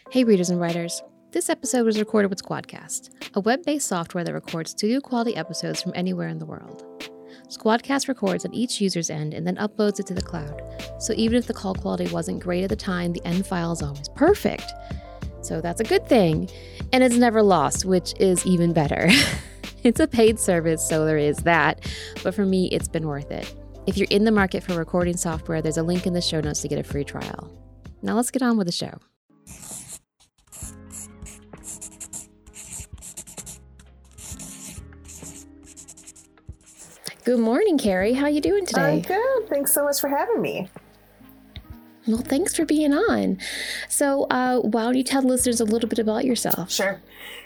Hey readers and writers. This episode was recorded with Squadcast, a web-based software that records studio-quality episodes from anywhere in the world. Squadcast records at each user's end and then uploads it to the cloud, so even if the call quality wasn't great at the time, the end file is always perfect. So that's a good thing, and it's never lost, which is even better. It's a paid service, so there is that, but for me, it's been worth it. If you're in the market for recording software, there's a link in the show notes to get a free trial. Now let's get on with the show. Good morning, Carrie. How you doing today? I'm good. Thanks so much for having me. Well, thanks for being on. So why don't you tell the listeners a little bit about yourself? Sure.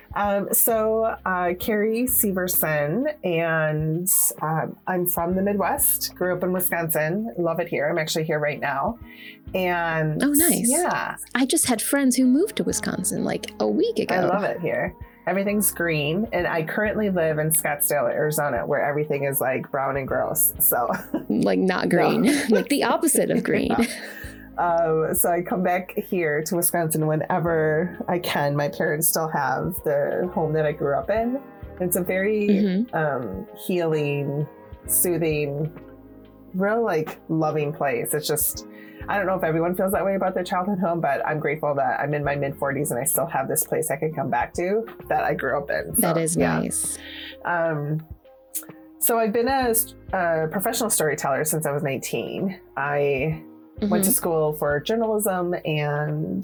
Carrie Severson, and I'm from the Midwest, grew up in Wisconsin, love it here. I'm actually here right now. And oh, nice. Yeah. I just had friends who moved to Wisconsin like a week ago. I love it here. Everything's green, and I currently live in Scottsdale, Arizona, where everything is like brown and gross. So like not green, no. Like the opposite of green. Yeah. So I come back here to Wisconsin whenever I can. My parents still have the home that I grew up in. It's a very healing, soothing, real like loving place. It's just, I don't know if everyone feels that way about their childhood home, but I'm grateful that I'm in my mid-40s and I still have this place I can come back to that I grew up in. So, that is nice. So I've been a professional storyteller since I was 19. I went to school for journalism and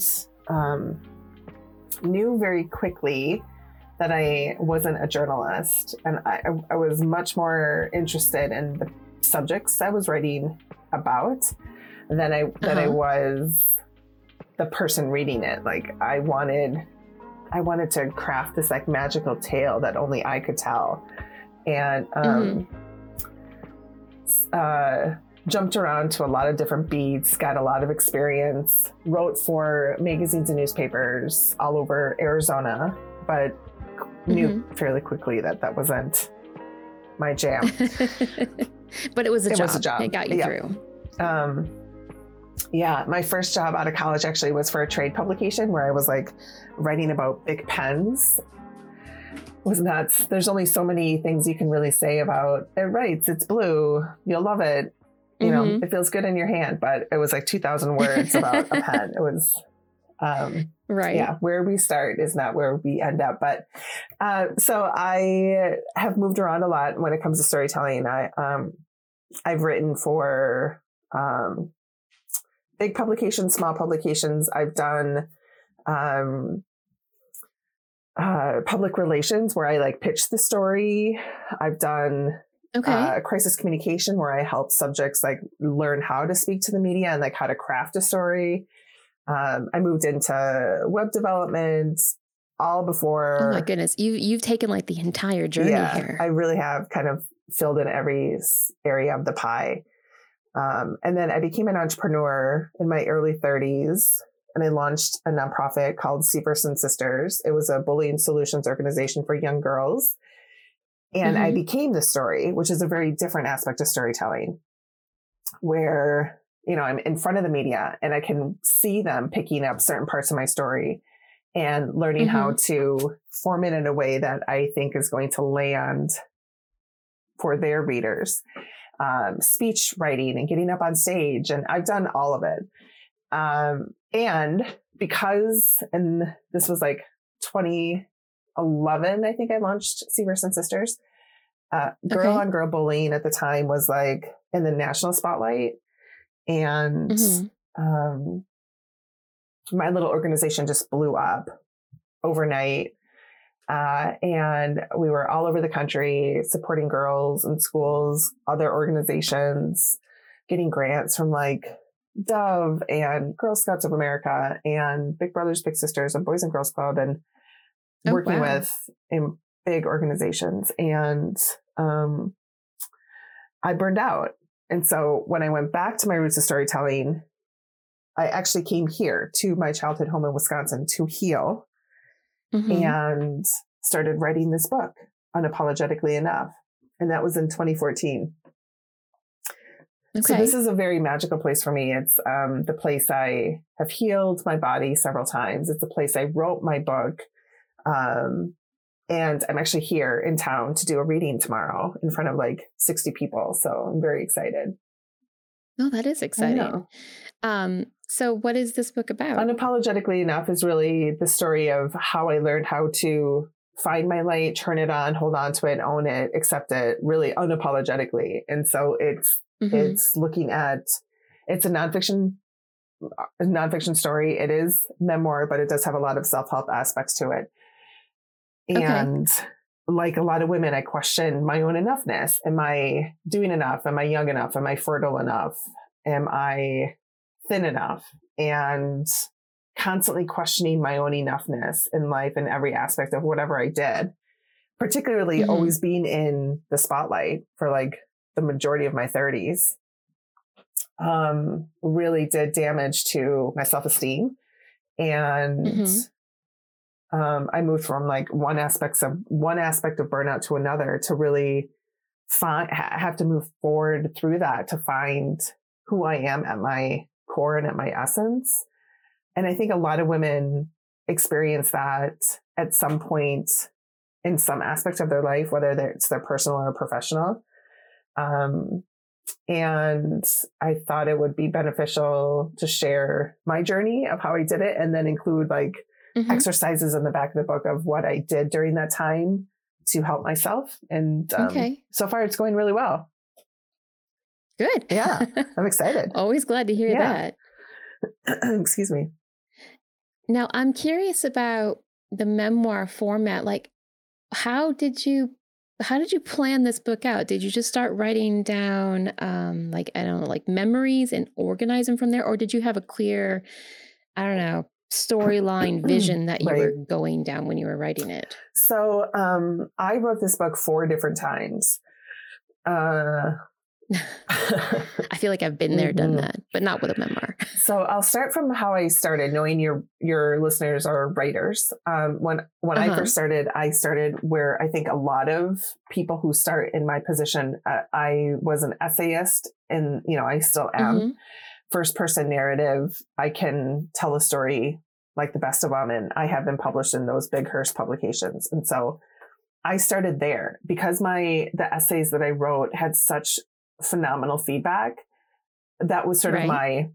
knew very quickly that I wasn't a journalist. And I was much more interested in the subjects I was writing about than I was the person reading it. Like I wanted to craft this like magical tale that only I could tell. And jumped around to a lot of different beats, got a lot of experience, wrote for magazines and newspapers all over Arizona, but knew fairly quickly that wasn't my jam. But it was a job. Was a job. It got you through. Yeah, my first job out of college actually was for a trade publication where I was like writing about Bic pens. It was nuts. There's only so many things you can really say about it. Writes, it's blue, you'll love it. You know, it feels good in your hand, but it was like 2,000 words about a pen. It was, right. Yeah, where we start is not where we end up. But so I have moved around a lot when it comes to storytelling. I've written for big publications, small publications. I've done public relations where I like pitch the story. I've done crisis communication where I help subjects like learn how to speak to the media and like how to craft a story. I moved into web development all before. Oh my goodness. You've taken like the entire journey here. I really have kind of filled in every area of the pie. And then I became an entrepreneur in my early 30s, and I launched a nonprofit called Severson Sisters. It was a bullying solutions organization for young girls. And I became the story, which is a very different aspect of storytelling, where, you know, I'm in front of the media and I can see them picking up certain parts of my story and learning how to form it in a way that I think is going to land for their readers. Speech writing and getting up on stage. And I've done all of it. And this was like 2011, I think I launched Severson Sisters. Girl on girl bullying at the time was like in the national spotlight. And my little organization just blew up overnight. And we were all over the country supporting girls in schools, other organizations, getting grants from like Dove and Girl Scouts of America and Big Brothers Big Sisters and Boys and Girls Club, and working with in big organizations. And I burned out. And so when I went back to my roots of storytelling, I actually came here to my childhood home in Wisconsin to heal. And started writing this book, Unapologetically Enough. And that was in 2014. So this is a very magical place for me. It's the place I have healed my body several times. It's the place I wrote my book. And I'm actually here in town to do a reading tomorrow in front of like 60 people. So I'm very excited. Oh, that is exciting. So what is this book about? Unapologetically Enough is really the story of how I learned how to find my light, turn it on, hold on to it, own it, accept it, really unapologetically. And so it's looking at, it's a nonfiction story. It is memoir, but it does have a lot of self-help aspects to it. And like a lot of women, I question my own enoughness. Am I doing enough? Am I young enough? Am I fertile enough? Am I thin enough? And constantly questioning my own enoughness in life in every aspect of whatever I did, particularly always being in the spotlight for like the majority of my 30s, really did damage to my self-esteem. And I moved from like one aspect of burnout to another to really have to move forward through that to find who I am at my core and at my essence. And I think a lot of women experience that at some point in some aspect of their life, whether it's their personal or professional. And I thought it would be beneficial to share my journey of how I did it and then include like exercises in the back of the book of what I did during that time to help myself. And so far it's going really well. Good. Yeah, I'm excited. Always glad to hear that. Excuse me. Now, I'm curious about the memoir format. Like, how did you plan this book out? Did you just start writing down, like, I don't know, like memories and organize them from there? Or did you have a clear, I don't know, storyline vision that you were going down when you were writing it? So I wrote this book 4 different times. I feel like I've been there, done that, but not with a memoir. So I'll start from how I started, knowing your listeners are writers. When I first started, I started where I think a lot of people who start in my position, I was an essayist and, I still am. First person narrative. I can tell a story like the best of them. And I have been published in those big Hearst publications. And so I started there because the essays that I wrote had such phenomenal feedback. That was sort of my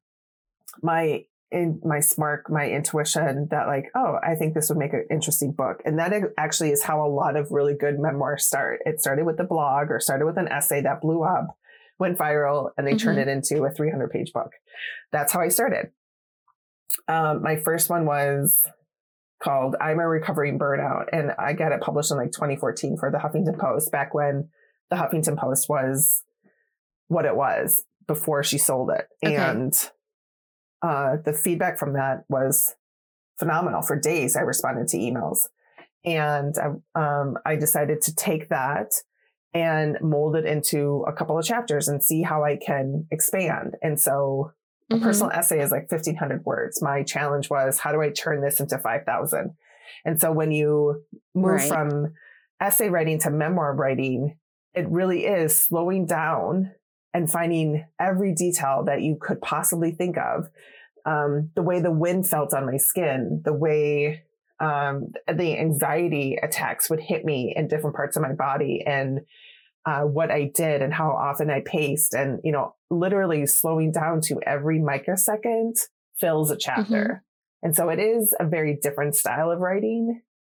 spark, my intuition that like, oh, I think this would make an interesting book. And that actually is how a lot of really good memoirs start. It started with the blog or started with an essay that blew up, went viral, and they turned it into a 300-page book. That's how I started. My first one was called I'm a Recovering Burnout. And I got it published in like 2014 for the Huffington Post, back when the Huffington Post was what it was before she sold it. And the feedback from that was phenomenal. For days, I responded to emails. And I decided to take that and mold it into a couple of chapters and see how I can expand. And so a personal essay is like 1,500 words. My challenge was, how do I turn this into 5,000? And so when you move from essay writing to memoir writing, it really is slowing down and finding every detail that you could possibly think of. The way the wind felt on my skin, the way the anxiety attacks would hit me in different parts of my body, and what I did and how often I paced, and, literally slowing down to every microsecond fills a chapter. And so it is a very different style of writing.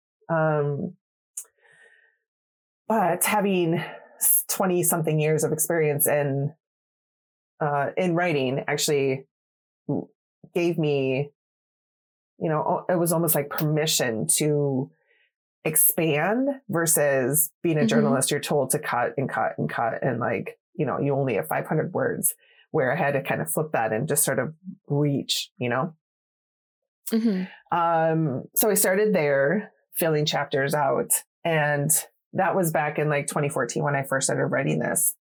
But having 20 something years of experience in writing actually gave me, it was almost like permission to expand versus being a journalist. You're told to cut and cut and cut. And like, you only have 500 words, where I had to kind of flip that and just sort of reach, So I started there, filling chapters out. And that was back in like 2014 when I first started writing this.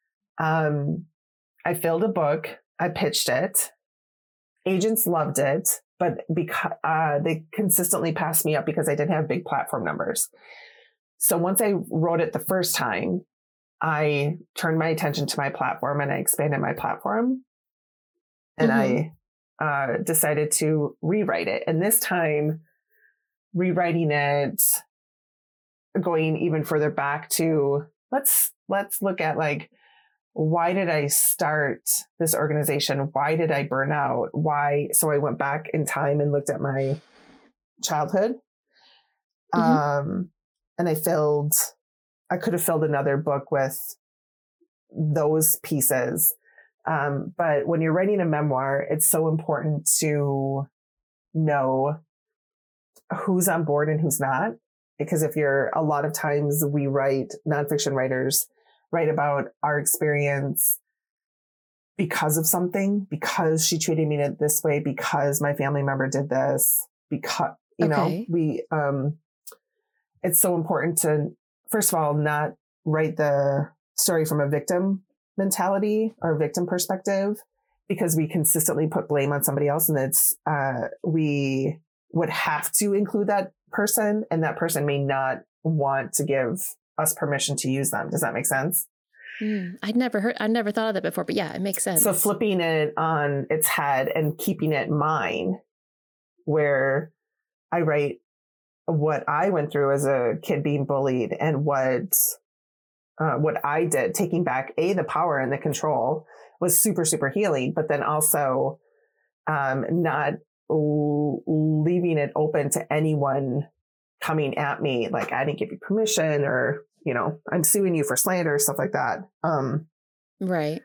I filled a book. I pitched it. Agents loved it, but because they consistently passed me up because I didn't have big platform numbers. So once I wrote it the first time, I turned my attention to my platform and I expanded my platform. And I decided to rewrite it. And this time, rewriting it, going even further back to let's look at like, why did I start this organization? Why did I burn out? Why? So I went back in time and looked at my childhood. And I could have filled another book with those pieces. But when you're writing a memoir, it's so important to know who's on board and who's not. Because a lot of times nonfiction writers write about our experience because of something, because she treated me this way, because my family member did this, because, it's so important to, first of all, not write the story from a victim mentality or victim perspective, because we consistently put blame on somebody else. And we would have to include that person, and that person may not want to give us permission to use them. Does that make sense? I never thought of that before, but yeah, it makes sense. So flipping it on its head and keeping it mine, where I write what I went through as a kid being bullied and what I did, taking back the power and the control was super, super healing, but then also not leaving it open to anyone coming at me like, I didn't give you permission, or, I'm suing you for slander, stuff like that. Right.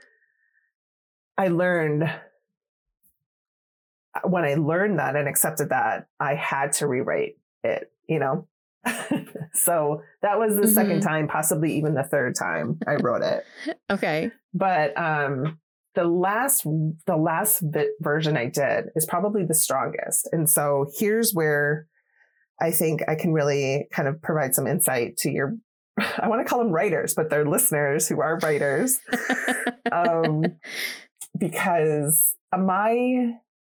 When I learned that and accepted that, I had to rewrite it, So that was the second time, possibly even the third time I wrote it. Okay. But the last version I did is probably the strongest. And so here's where I think I can really kind of provide some insight to I want to call them writers, but they're listeners who are writers. Because my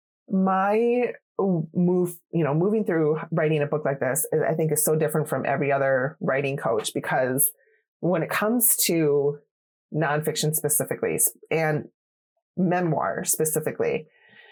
moving through writing a book like this, I think is so different from every other writing coach, because when it comes to nonfiction specifically and memoir specifically,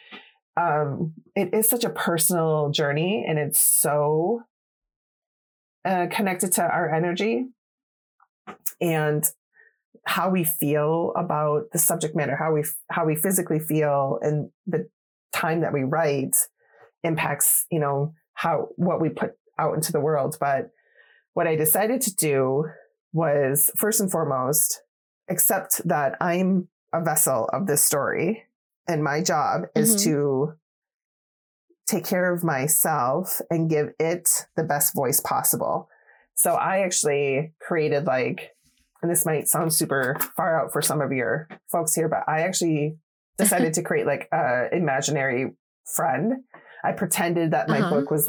it is such a personal journey, and it's so connected to our energy and how we feel about the subject matter, how we physically feel, and the time that we write impacts, what we put out into the world. But what I decided to do was, first and foremost, accept that I'm a vessel of this story, and my job is to take care of myself and give it the best voice possible. So I actually created and this might sound super far out for some of your folks here, but I actually decided to create a imaginary friend. I pretended that my book was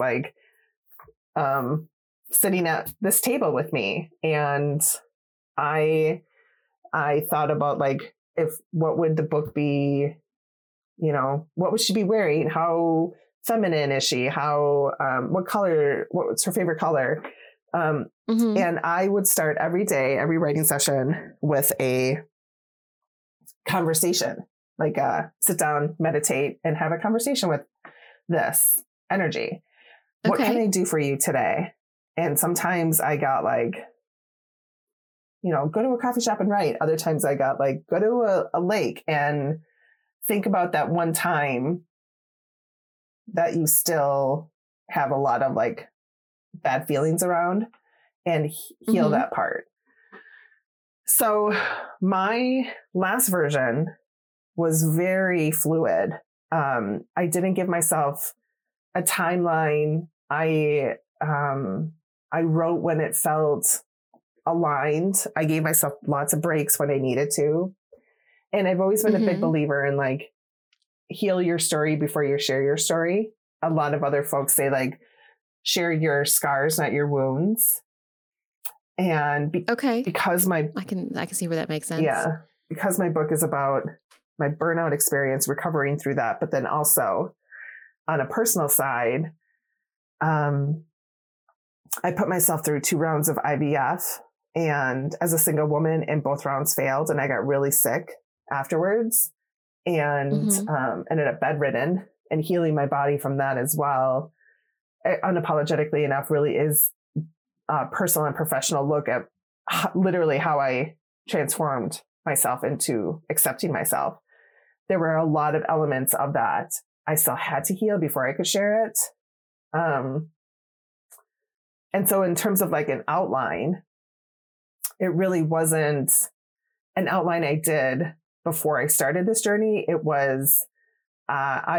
sitting at this table with me. And I thought about what would the book be, what would she be wearing? How feminine is she? What color, what's her favorite color? And I would start every day, every writing session with a conversation, sit down, meditate, and have a conversation with this energy. Okay. What can I do for you today? And sometimes I got go to a coffee shop and write. Other times I got go to a lake and think about that one time that you still have a lot of bad feelings around, and heal that part. So my last version was very fluid. I didn't give myself a timeline. I wrote when it felt aligned. I gave myself lots of breaks when I needed to. And I've always been a big believer in heal your story before you share your story. A lot of other folks say share your scars, not your wounds. And because I can see where that makes sense. Yeah. Because my book is about my burnout experience, recovering through that, but then also on a personal side, I put myself through 2 rounds of IVF and as a single woman, and both rounds failed, and I got really sick afterwards, and ended up bedridden, and healing my body from that as well. Unapologetically enough, really is a personal and professional look at literally how I transformed myself into accepting myself. There were a lot of elements of that I still had to heal before I could share it. And so in terms of like an outline, it really wasn't an outline I did before I started this journey. It was, I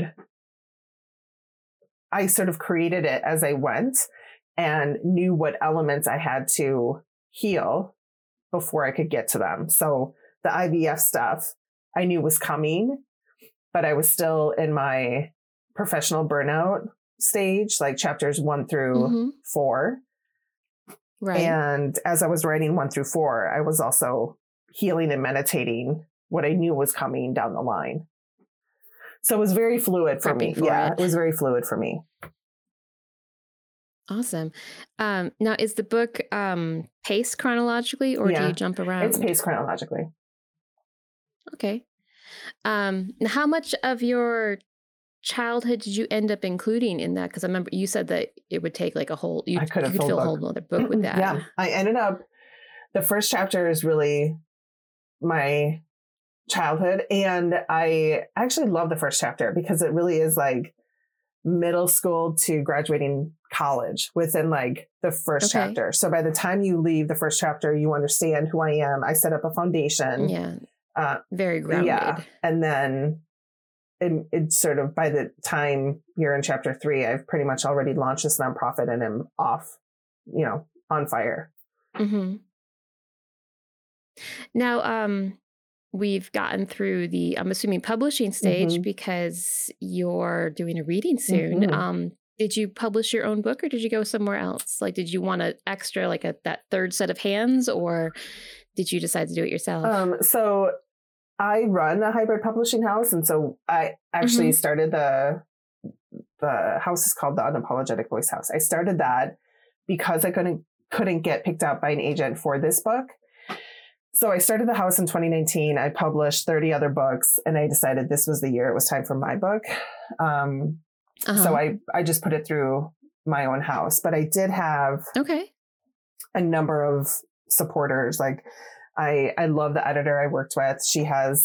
sort of created it as I went and knew what elements I had to heal before I could get to them. So the IVF stuff I knew was coming, but I was still in my professional burnout stage, like chapters 1 through 4. Right. And as I was writing 1 through 4, I was also healing and meditating what I knew was coming down the line. So it was very fluid for me. It was very fluid for me. Awesome. Now, is the book paced chronologically, or do you jump around? It's paced chronologically. Okay. How much of your childhood did you end up including in that? Because I remember you said that it would take like a whole, you could fill a whole other book with that. Yeah, I ended up, the first chapter is really my childhood. And I actually love the first chapter because it really is like middle school to graduating college within like the first chapter. So by the time you leave the first chapter, you understand who I am. I set up a foundation. Yeah. Very grounded. Yeah. And then it's sort of by the time you're in chapter 3, I've pretty much already launched this nonprofit and am off, on fire. Mm-hmm. Now, we've gotten through the, I'm assuming, publishing stage because you're doing a reading soon. Did you publish your own book, or did you go somewhere else? Like, did you want an extra, like that third set of hands, or did you decide to do it yourself? So I run a hybrid publishing house. And so I actually started the house is called the Unapologetic Voice House. I started that because I couldn't get picked up by an agent for this book. So I started the house in 2019. I published 30 other books, and I decided this was the year it was time for my book. So I just put it through my own house, but I did have a number of supporters. Like I love the editor I worked with. She has,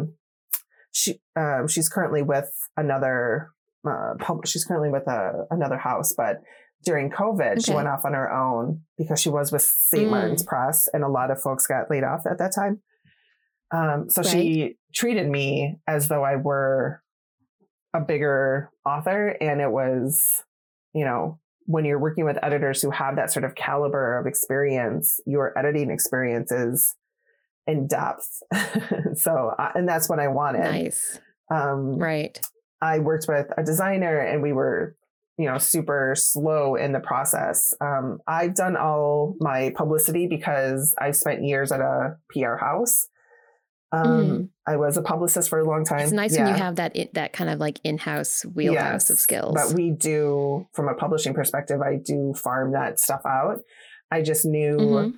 she's currently with another, another house, but during COVID, she went off on her own because she was with St. Martin's Press, and a lot of folks got laid off at that time. So she treated me as though I were a bigger author. And it was, when you're working with editors who have that sort of caliber of experience, your editing experience is in depth. So, and that's what I wanted. Nice. Right. I worked with a designer, and we were, super slow in the process. I've done all my publicity because I've spent years at a PR house. I was a publicist for a long time. It's nice when you have that kind of like in-house wheelhouse of skills. But we do, from a publishing perspective, I do farm that stuff out. I just knew,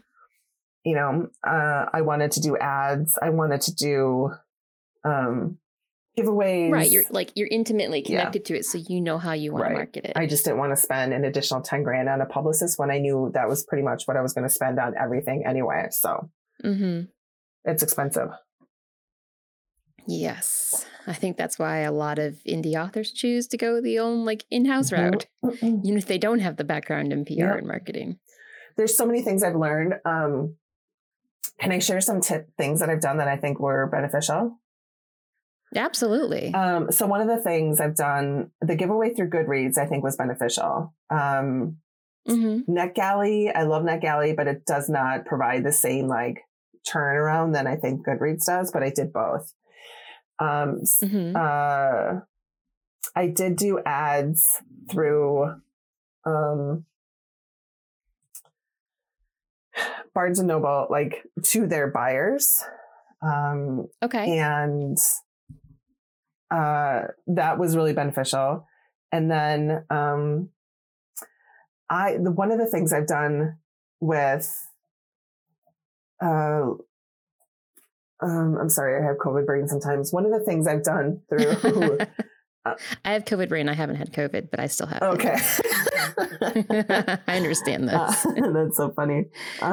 I wanted to do ads. I wanted to do giveaways. Right. You're intimately connected to it, so you know how you want to market it. I just didn't want to spend an additional 10 grand on a publicist when I knew that was pretty much what I was going to spend on everything anyway. So it's expensive. Yes. I think that's why a lot of indie authors choose to go the own in-house route, even if they don't have the background in PR and marketing. There's so many things I've learned. Can I share some things that I've done that I think were beneficial? Absolutely. So one of the things I've done, the giveaway through Goodreads, I think was beneficial. NetGalley, I love NetGalley, but it does not provide the same turnaround that I think Goodreads does, but I did both. I did do ads through Barnes and Noble, to their buyers. And that was really beneficial. And then one of the things I've done with I'm sorry, I have COVID brain sometimes. One of the things I've done through I have COVID brain. I haven't had COVID, but I still have okay. it. I understand this. That's so funny.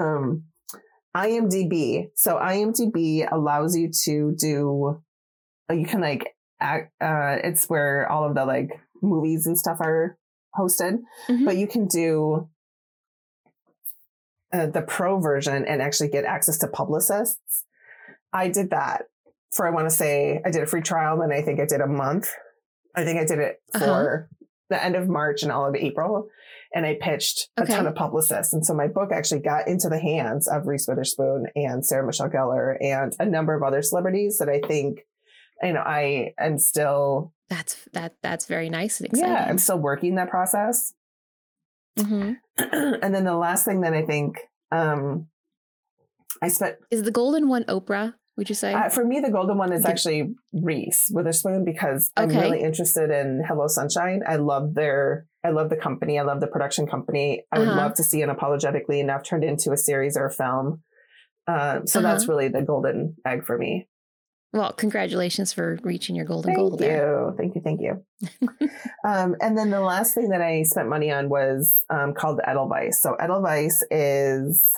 IMDb. So IMDb allows you to do, you can like act, it's where all of the like movies and stuff are hosted, but you can do the pro version and actually get access to publicists. I did that for, I want to say I did a free trial, and I think I did a month. I think I did it for the end of March and all of April. And I pitched a ton of publicists. And so my book actually got into the hands of Reese Witherspoon and Sarah Michelle Gellar and a number of other celebrities that I think, you know, I am still. That's very nice and exciting. Yeah, I'm still working that process. And then the last thing that I think I spent. Is the golden one Oprah, would you say? For me, the golden one is actually Reese Witherspoon, because I'm really interested in Hello Sunshine. I love the company. I love the production company. I would love to see Unapologetically Enough turned into a series or a film. So that's really the golden egg for me. Well, congratulations for reaching your golden goal there. Thank you. And then the last thing that I spent money on was called Edelweiss. So Edelweiss is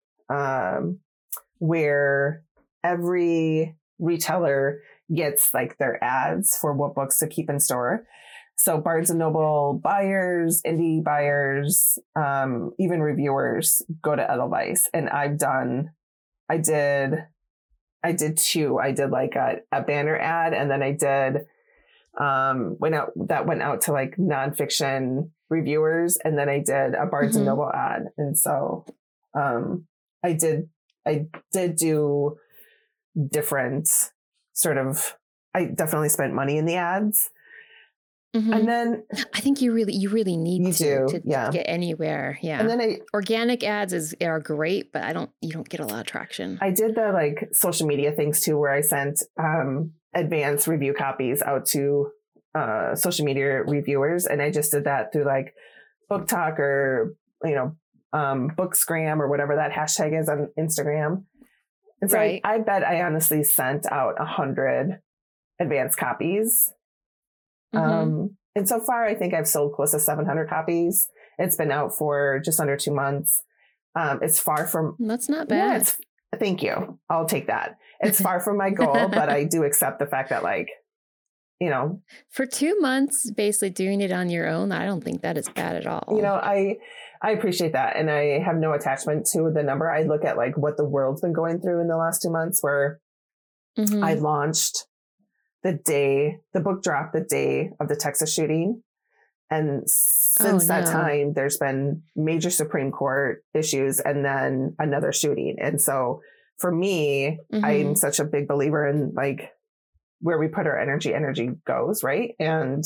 where every retailer gets like their ads for what books to keep in store. So Barnes and Noble buyers, indie buyers, even reviewers go to Edelweiss. And I did two. I did like a banner ad, and then I did went out to like nonfiction reviewers, and then I did a Barnes and Noble ad. And so I did do different sort of, I definitely spent money in the ads. And then I think you really need to get anywhere. Yeah. And then organic ads are great, but you don't get a lot of traction. I did the like social media things too, where I sent advanced review copies out to social media reviewers. And I just did that through like Book Talk or, Bookstagram or whatever that hashtag is on Instagram. And so I bet I honestly sent out 100 advanced copies. And so far, I think I've sold close to 700 copies. It's been out for just under 2 months. It's far from. That's not bad. Thank you. I'll take that. It's far from my goal, but I do accept the fact that for 2 months, basically doing it on your own, I don't think that is bad at all. I appreciate that. And I have no attachment to the number. I look at like what the world's been going through in the last 2 months, where I launched the book dropped the day of the Texas shooting. And since that time, there's been major Supreme Court issues and then another shooting. And so for me, I'm such a big believer in like where we put our energy goes. Right. And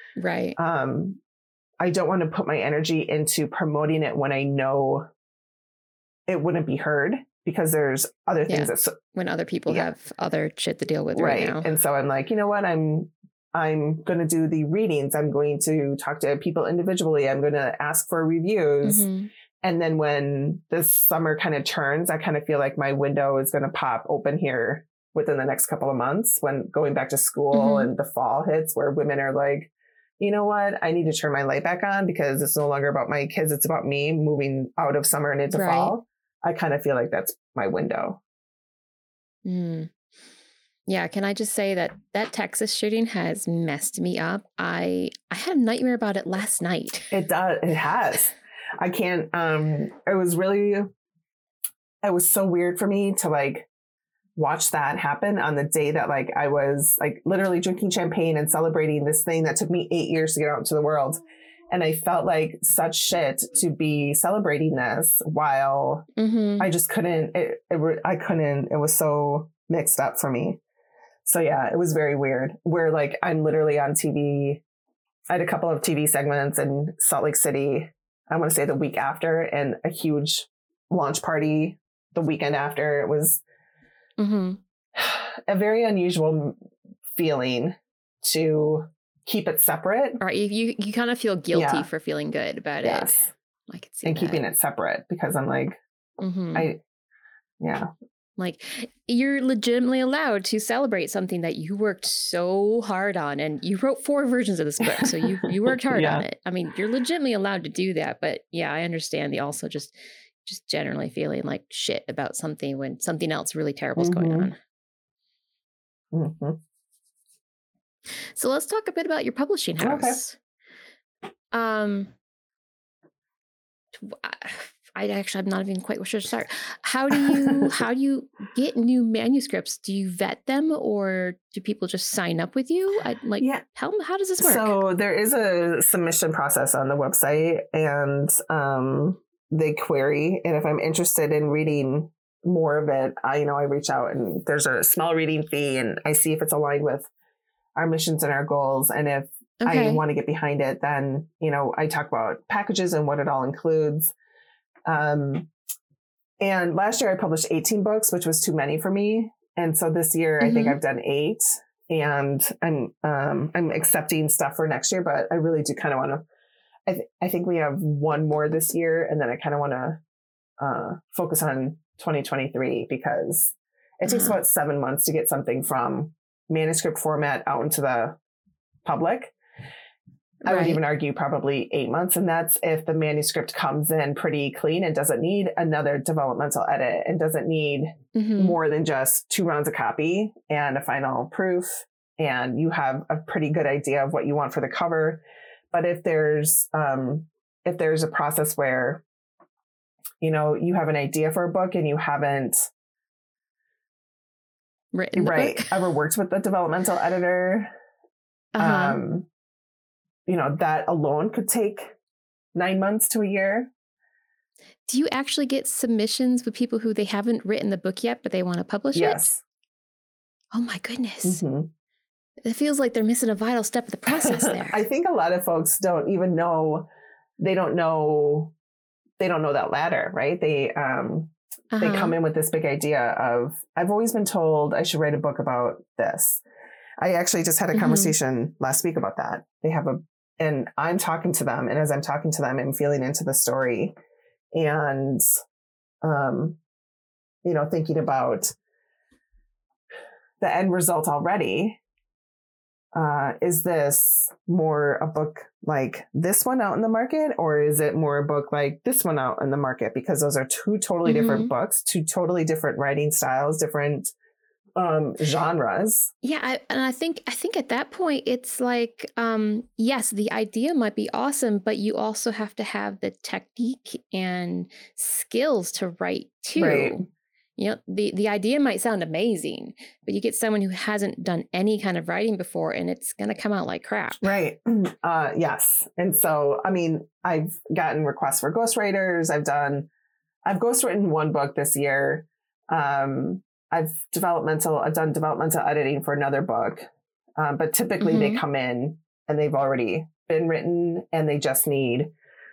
I don't want to put my energy into promoting it when I know it wouldn't be heard, because there's other things when other people have other shit to deal with right now. And so I'm like, you know what? I'm going to do the readings. I'm going to talk to people individually. I'm going to ask for reviews. And then when this summer kind of turns, I kind of feel like my window is going to pop open here within the next couple of months, when going back to school and the fall hits, where women are like, you know what? I need to turn my light back on, because it's no longer about my kids. It's about me moving out of summer and into fall. I kind of feel like that's my window. Yeah. Can I just say that Texas shooting has messed me up? I had a nightmare about it last night. It does. It has. I can't, it was so weird for me to like watch that happen on the day that like I was like literally drinking champagne and celebrating this thing that took me 8 years to get out into the world. And I felt like such shit to be celebrating this while I just couldn't, I couldn't, it was so mixed up for me. So yeah, it was very weird, where like I'm literally on TV. I had a couple of TV segments in Salt Lake City, I want to say the week after, and a huge launch party the weekend after. It was a very unusual feeling to keep it separate. Right. You kind of feel guilty for feeling good about it. I could see and that. Keeping it separate, because I'm like, Yeah. Like, you're legitimately allowed to celebrate something that you worked so hard on, and you wrote 4 versions of this book, so you worked hard on it. I mean, you're legitimately allowed to do that, but yeah, I understand the also just generally feeling like shit about something when something else really terrible is going on. Mm-hmm. So let's talk a bit about your publishing house. Okay. I'm not even quite sure to start. How do you get new manuscripts? Do you vet them, or do people just sign up with you? How does this work? So there is a submission process on the website, and they query. And if I'm interested in reading more of it, I reach out, and there's a small reading fee, and I see if it's aligned with our missions and our goals. And if I want to get behind it, then, I talk about packages and what it all includes. And last year I published 18 books, which was too many for me. And so this year I think I've done 8, and I'm accepting stuff for next year, but I really do kind of want to, I think we have 1 more this year. And then I kind of want to, focus on 2023, because it takes about 7 months to get something from manuscript format out into the public. I would even argue probably 8 months. And that's if the manuscript comes in pretty clean and doesn't need another developmental edit and doesn't need more than just 2 rounds of copy and a final proof. And you have a pretty good idea of what you want for the cover. But if there's a process where, you have an idea for a book and you haven't written the book, ever worked with the developmental editor, that alone could take 9 months to a year. Do you actually get submissions with people who they haven't written the book yet, but they want to publish it? Oh my goodness. It feels like they're missing a vital step of the process there. I think a lot of folks don't even know, they don't know that ladder, right? They come in with this big idea of, I've always been told I should write a book about this. I actually just had a conversation last week about that. And I'm talking to them. And as I'm talking to them, I'm feeling into the story and, thinking about the end result already. Is this more a book like this one out in the market, or is it more a book like this one out in the market? Because those are 2 totally different books, 2 totally different writing styles, different genres. Yeah. I think at that point, it's like, yes, the idea might be awesome, but you also have to have the technique and skills to write too. Right. The idea might sound amazing, but you get someone who hasn't done any kind of writing before, and it's going to come out like crap. Right. Yes. And so, I've gotten requests for ghostwriters. I've done ghostwritten 1 book this year. I've done developmental editing for another book. But typically they come in and they've already been written and they just need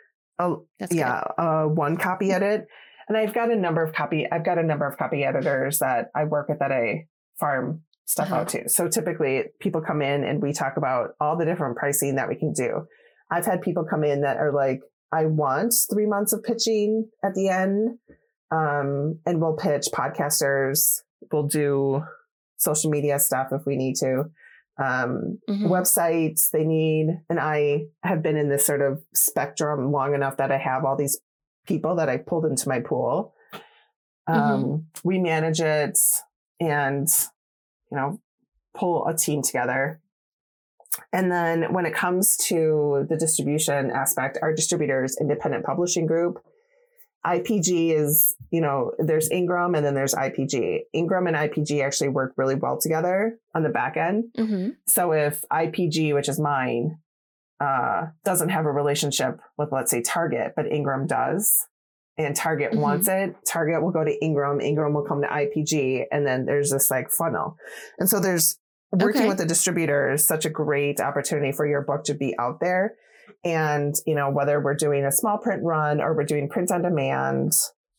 one copy edit. And I've got a number of copy editors that I work with that I farm stuff out to. So typically people come in and we talk about all the different pricing that we can do. I've had people come in that are like, I want 3 months of pitching at the end. And we'll pitch podcasters. We'll do social media stuff if we need to. Websites they need. And I have been in this sort of spectrum long enough that I have all these people that I pulled into my pool. We manage it and, pull a team together. And then when it comes to the distribution aspect, our distributors, independent publishing group, IPG is, there's Ingram and then there's IPG. Ingram and IPG actually work really well together on the back end. So if IPG, which is mine, doesn't have a relationship with, let's say, Target, but Ingram does, and Target wants it, Target will go to Ingram, Ingram will come to IPG, and then there's this like funnel. And so there's working with the distributor is such a great opportunity for your book to be out there. And, whether we're doing a small print run or we're doing print on demand,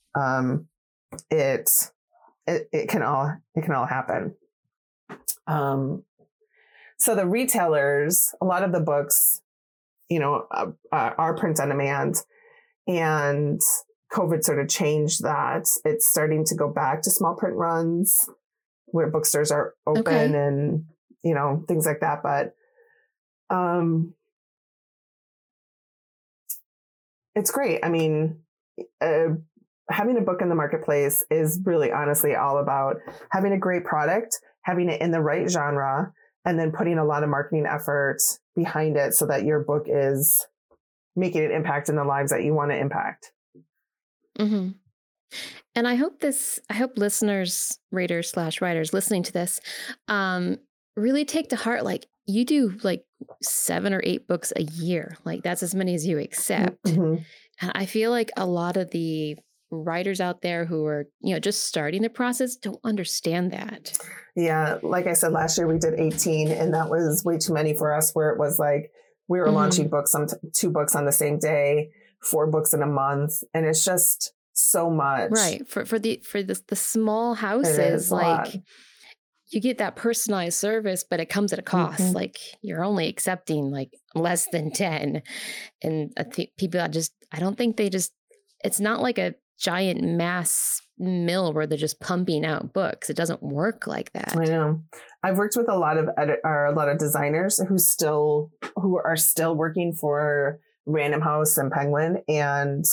it can all happen. So the retailers, a lot of the books, are print on demand, and COVID sort of changed that. It's starting to go back to small print runs where bookstores are open and, you know, things like that. But it's great. I mean, having a book in the marketplace is really honestly all about having a great product, having it in the right genre, and then putting a lot of marketing effort behind it so that your book is making an impact in the lives that you want to impact. Mm-hmm. And I hope listeners, readers / writers listening to this, really take to heart, like, you do like 7 or 8 books a year. Like, that's as many as you accept. Mm-hmm. And I feel like a lot of the writers out there who are, you know, just starting the process don't understand that. Yeah. Like I said, last year we did 18 and that was way too many for us, where it was like, we were launching books on 2 books on the same day, 4 books in a month. And it's just so much. Right. For the small houses, like, you get that personalized service, but it comes at a cost. Mm-hmm. Like, you're only accepting like less than 10. And I think people I don't think it's not like a giant mass mill where they're just pumping out books. It doesn't work like that. I know. I've worked with a lot of designers who are still working for Random House and Penguin, and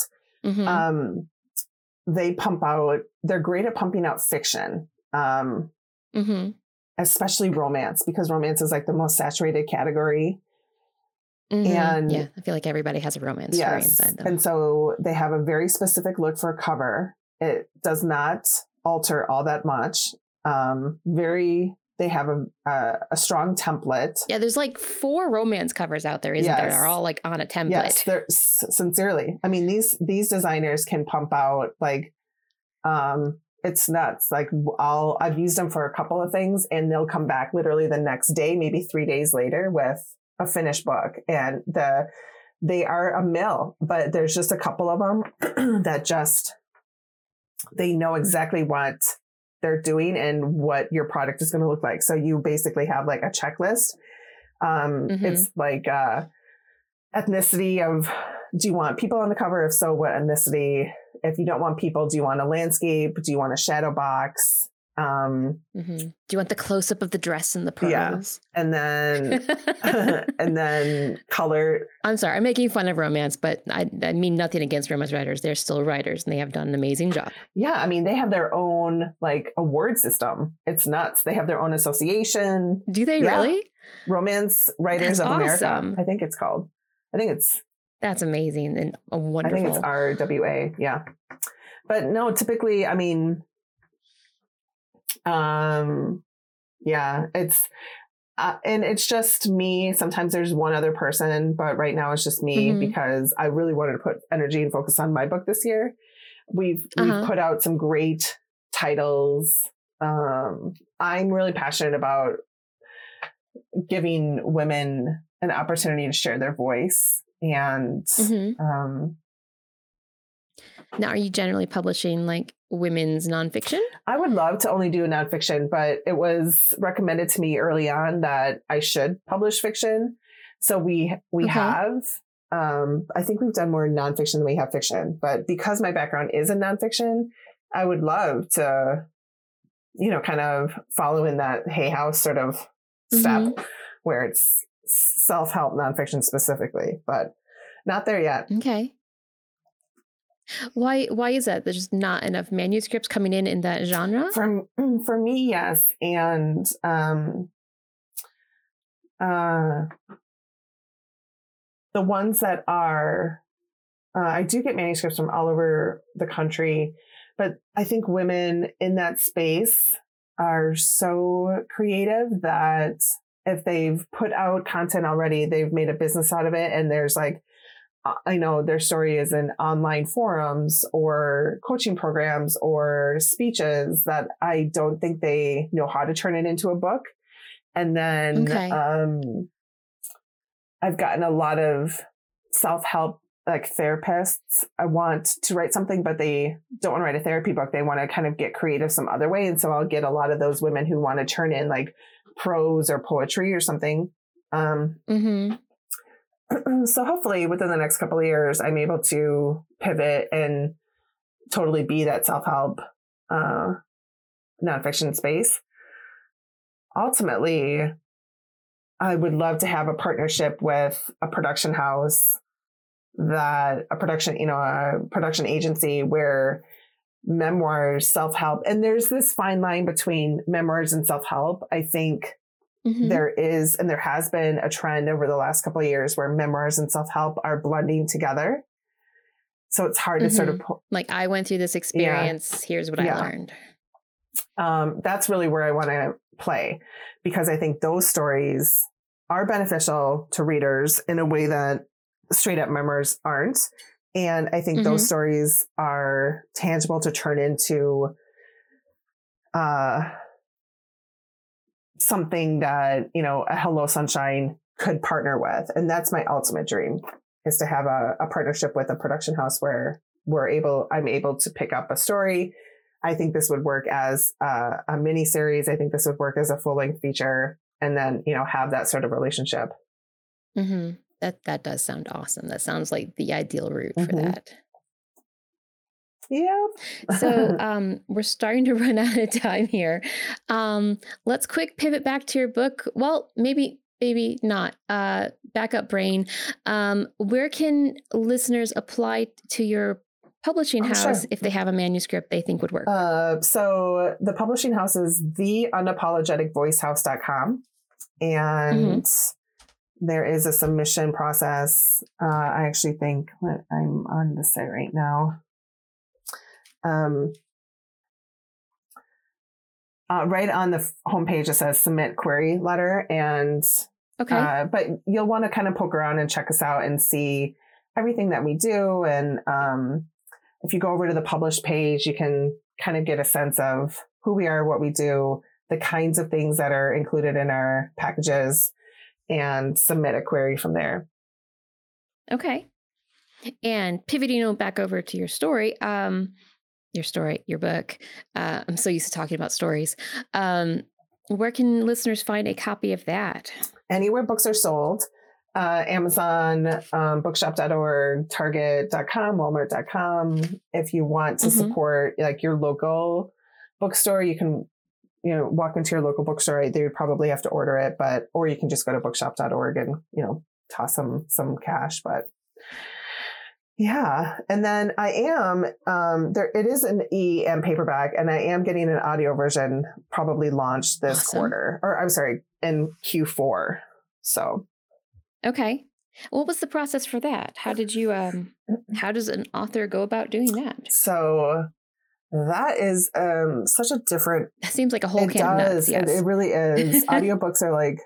they're great at pumping out fiction. Especially romance, because romance is like the most saturated category. And yeah, I feel like everybody has a romance story inside them. And so they have a very specific look for a cover. It does not alter all that much. They have a strong template. Yeah, there's like 4 romance covers out there, isn't there? They're all like on a template. Yes, they're sincerely. I mean, these designers can pump out like, it's nuts. Like, I've used them for a couple of things and they'll come back literally the next day, maybe 3 days later, with a finished book. And they are a mill, but there's just a couple of them that they know exactly what they're doing and what your product is going to look like. So you basically have like a checklist. It's like ethnicity of, do you want people on the cover? If so, what ethnicity? If you don't want people, do you want a landscape? Do you want a shadow box? Do you want the close up of the dress and the pearls? Yeah. And then, and then color. I'm sorry, I'm making fun of romance, but I mean nothing against romance writers. They're still writers and they have done an amazing job. Yeah. I mean, they have their own like award system. It's nuts. They have their own association. Do they really? Romance Writers of America, I think it's called. That's amazing and wonderful. I think it's RWA. Yeah. But no, typically, I mean, yeah, it's, and it's just me. Sometimes there's one other person, but right now it's just me because I really wanted to put energy and focus on my book this year. We've put out some great titles. I'm really passionate about giving women an opportunity to share their voice. And now, are you generally publishing like women's nonfiction? I would love to only do a nonfiction, but it was recommended to me early on that I should publish fiction. So we have, I think we've done more nonfiction than we have fiction, but because my background is in nonfiction, I would love to, kind of follow in that Hay House sort of step where it's self-help nonfiction specifically, but not there yet. Okay. Why is that? There's just not enough manuscripts coming in that genre? For me, yes. And the ones that are, I do get manuscripts from all over the country, but I think women in that space are so creative that if they've put out content already, they've made a business out of it. And there's like, I know their story is in online forums or coaching programs or speeches that I don't think they know how to turn it into a book. And then I've gotten a lot of self-help like therapists. I want to write something, but they don't want to write a therapy book. They want to kind of get creative some other way. And so I'll get a lot of those women who want to turn in like prose or poetry or something. So hopefully within the next couple of years, I'm able to pivot and totally be that self-help nonfiction space. Ultimately, I would love to have a partnership with a production house, a production agency where memoirs, self-help, and there's this fine line between memoirs and self-help. I think there is, and there has been a trend over the last couple of years where memoirs and self-help are blending together. So it's hard to sort of like, I went through this experience. Here's what I learned. That's really where I want to play, because I think those stories are beneficial to readers in a way that straight up memoirs aren't. And I think those stories are tangible to turn into something that, a Hello Sunshine could partner with. And that's my ultimate dream, is to have a partnership with a production house where I'm able to pick up a story. I think this would work as a mini series. I think this would work as a full length feature, and then, have that sort of relationship. That does sound awesome. That sounds like the ideal route for that. Yeah. So we're starting to run out of time here. Let's quick pivot back to your book. Well, maybe not. Backup Brain. Where can listeners apply to your publishing house if they have a manuscript they think would work? So the publishing house is theunapologeticvoicehouse.com. And there is a submission process. I actually think I'm on the site right now. Right on the homepage, it says submit query letter. And, but you'll want to kind of poke around and check us out and see everything that we do. And, if you go over to the published page, you can kind of get a sense of who we are, what we do, the kinds of things that are included in our packages, and submit a query from there. Okay. And pivoting back over to your story, your book. I'm so used to talking about stories. Where can listeners find a copy of that? Anywhere books are sold. Amazon, bookshop.org, target.com, walmart.com. If you want to support like your local bookstore, you can, walk into your local bookstore. They would probably have to order it, or you can just go to bookshop.org and, toss some cash. But yeah. And then I am, it is an and paperback, and I am getting an audio version probably launched this quarter, or I'm sorry, in Q4. So. Okay. What was the process for that? How did you, how does an author go about doing that? So that is such a different. It seems like a whole can of nuts. Yes. It really is. Audiobooks are like,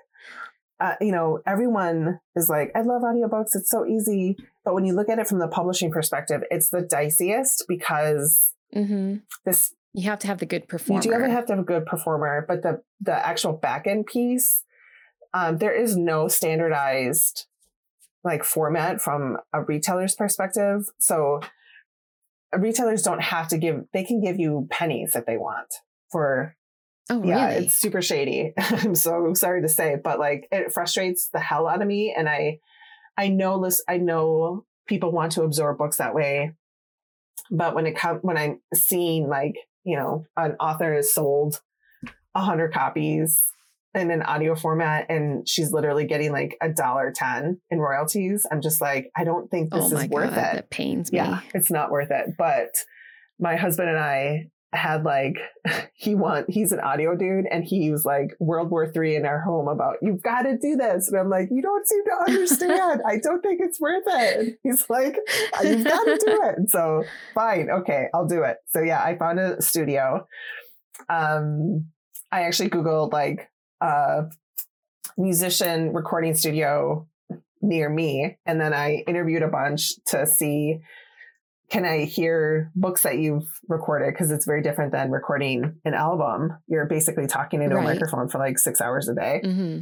everyone is like, I love audiobooks. It's so easy. But when you look at it from the publishing perspective, it's the diciest, because you have to have the good performer. You do have to have a good performer, but the actual back end piece, there is no standardized like format from a retailer's perspective. So retailers don't have to they can give you pennies if they want for. Oh, really? Yeah, it's super shady. I'm so sorry to say, but like it frustrates the hell out of me. And I know people want to absorb books that way, but when I'm seeing like, an author has sold 100 copies in an audio format and she's literally getting like $1.10 in royalties, I'm just like, I don't think this is worth it. That pains me. Yeah, it's not worth it. But my husband and I had like, he's an audio dude, and he was like World War III in our home about, you've got to do this. And I'm like, you don't seem to understand. I don't think it's worth it. And he's like, you've got to do it. And so fine. Okay, I'll do it. So yeah, I found a studio. I actually Googled like musician recording studio near me. And then I interviewed a bunch to see, can I hear books that you've recorded? Because it's very different than recording an album. You're basically talking into a microphone for like 6 hours a day.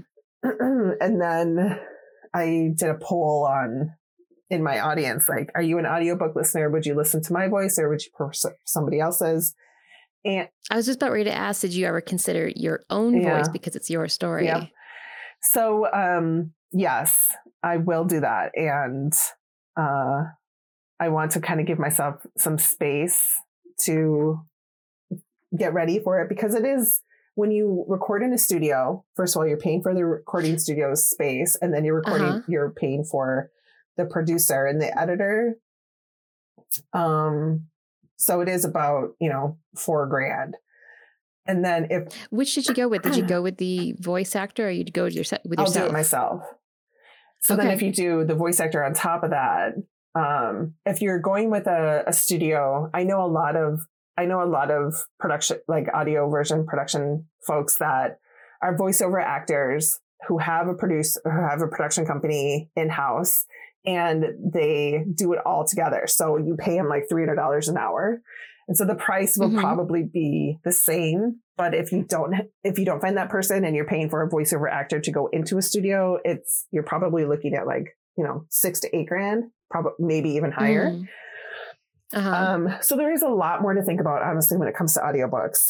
And then I did a poll in my audience, like, are you an audiobook listener? Would you listen to my voice, or would you prefer somebody else's? And I was just about ready to ask, did you ever consider your own voice because it's your story? Yeah. So, yes, I will do that. And I want to kind of give myself some space to get ready for it, because it is, when you record in a studio, first of all, you're paying for the recording studio space, and then you're paying for the producer and the editor. So it is about, $4,000. And then which did you go with? Did you go with the voice actor, or you go with yourself? I'll do it myself. So then if you do the voice actor on top of that, if you're going with a studio, I know a lot of production, like audio version production folks that are voiceover actors who have a production company in-house, and they do it all together. So you pay them like $300 an hour. And so the price will probably be the same. But if you don't find that person and you're paying for a voiceover actor to go into a studio, you're probably looking at like, $6,000 to $8,000, probably maybe even higher. So there is a lot more to think about, honestly, when it comes to audiobooks.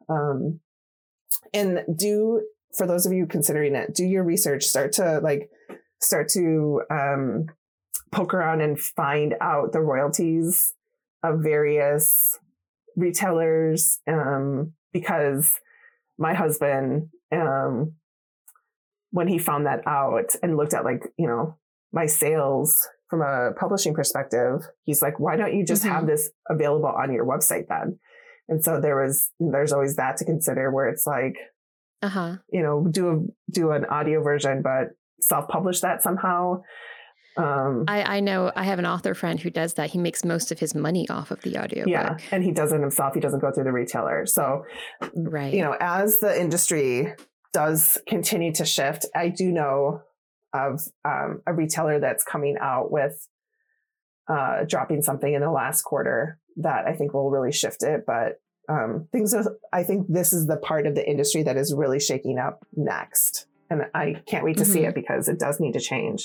And for those of you considering it, do your research, start to poke around and find out the royalties of various retailers, because my husband, when he found that out and looked at my sales from a publishing perspective, he's like, why don't you just have this available on your website then? And so there's always that to consider, where it's like, do an audio version, but self-publish that somehow. I know I have an author friend who does that. He makes most of his money off of the audiobook. Yeah. And he does it himself. He doesn't go through the retailer. So, right. As the industry does continue to shift, I do know of a retailer that's coming out with dropping something in the last quarter that I think will really shift it. But I think this is the part of the industry that is really shaking up next. And I can't wait to see it, because it does need to change.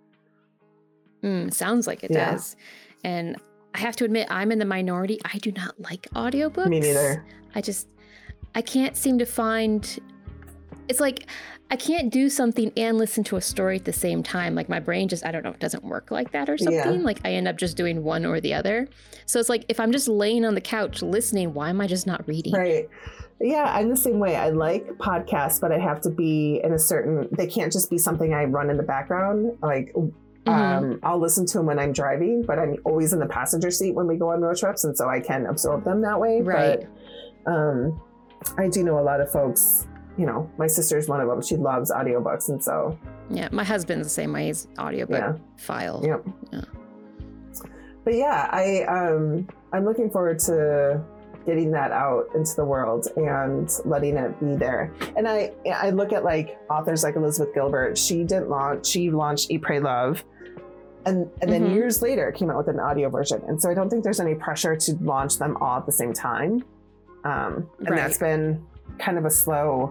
Sounds like it does. And I have to admit, I'm in the minority. I do not like audiobooks. Me neither. I can't seem to find, it's like, I can't do something and listen to a story at the same time. Like my brain just, I don't know, it doesn't work like that or something. Yeah. Like I end up just doing one or the other. So it's like, if I'm just laying on the couch listening, why am I just not reading? Right. Yeah, I'm the same way. I like podcasts, but I have to be they can't just be something I run in the background. Like, I'll listen to them when I'm driving, but I'm always in the passenger seat when we go on road trips. And so I can absorb them that way. Right. But I do know a lot of folks, my sister's one of them. She loves audiobooks. And so. Yeah. My husband's the same way. He's audiobook file. Yep. Yeah. But yeah, I'm looking forward to getting that out into the world and letting it be there. And I look at like authors like Elizabeth Gilbert. She launched Eat, Pray, Love. And then years later came out with an audio version. And so I don't think there's any pressure to launch them all at the same time. And that's been kind of a slow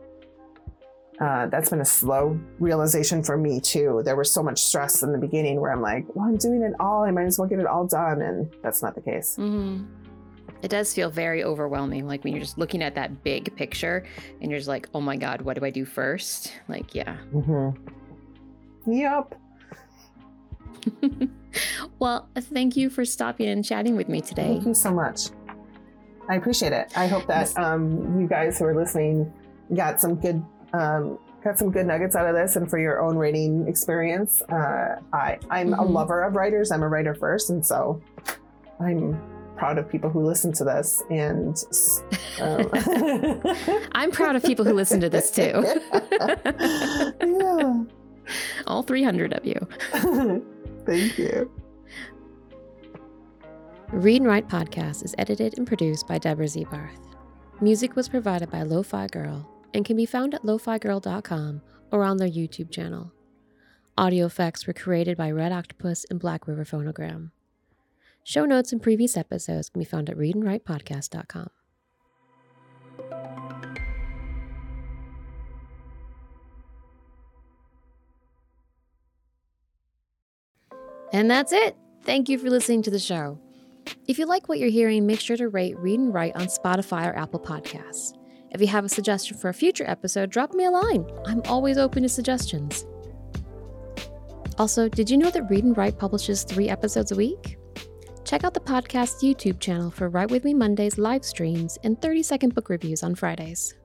realization for me too. There was so much stress in the beginning where I'm like, well, I'm doing it all. I might as well get it all done. And that's not the case. It does feel very overwhelming. Like when you're just looking at that big picture and you're just like, oh my God, what do I do first? Like, yeah. Yep. Well, thank you for stopping and chatting with me today. Thank you so much. I appreciate it. I hope that you guys who are listening got some good nuggets out of this, and for your own reading experience. I'm a lover of writers. I'm a writer first, and so I'm proud of people who listen to this, and I'm proud of people who listen to this too. Yeah. All 300 of you. Thank you. Read and Write Podcast is edited and produced by Deborah Z. Barth. Music was provided by Lo-Fi Girl and can be found at lofigirl.com or on their YouTube channel. Audio effects were created by Red Octopus and Black River Phonogram. Show notes and previous episodes can be found at readandwritepodcast.com. And that's it. Thank you for listening to the show. If you like what you're hearing, make sure to rate Read and Write on Spotify or Apple Podcasts. If you have a suggestion for a future episode, drop me a line. I'm always open to suggestions. Also, did you know that Read and Write publishes 3 episodes a week? Check out the podcast's YouTube channel for Write With Me Mondays live streams and 30-second book reviews on Fridays.